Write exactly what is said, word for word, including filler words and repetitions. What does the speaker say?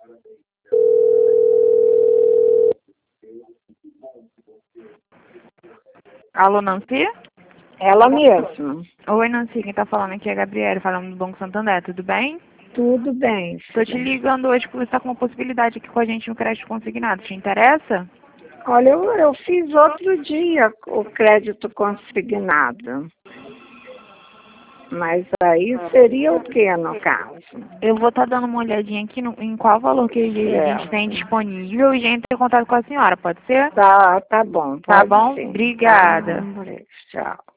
Alô, Nancy? Ela mesma. Oi, Nancy, quem tá falando aqui é a Gabriela, falando do Banco Santander, tudo bem? Tudo bem. Tô te ligando hoje porque você tá com uma possibilidade aqui com a gente no crédito consignado, te interessa? Olha, eu, eu fiz outro dia o crédito consignado. Mas aí seria o que no caso? Eu vou estar dando uma olhadinha aqui no, em qual valor que a gente Certo. tem disponível e já entro em contato com a senhora, pode ser? Tá, tá bom. Tá Pode bom? sim. Obrigada. Tá, tchau.